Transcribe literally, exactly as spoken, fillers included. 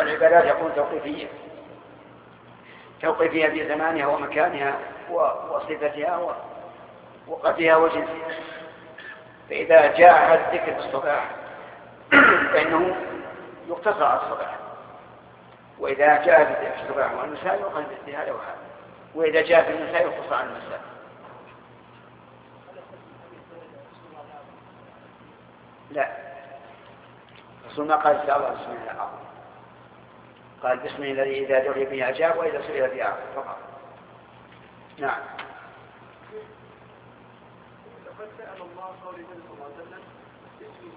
العبادات يكون توقيفية توقيفية في زمانها ومكانها وصفتها وقتها وجنسها. فإذا جاء هذا الذكر في الصباح فإنه يقتصر على الصباح، وإذا جاء في الصباح والمساء يؤخذ بهذا وهذا، وإذا جاء في المساء يقتصر على المساء. لا، رسول ما قال إن الله بسم الله العظيم، قال بسم الله الذي إذا دعي به أجاب وإذا سئل به أعطى فقط. نعم. لقد سأل الله قول النبي صلى الله عليه وسلم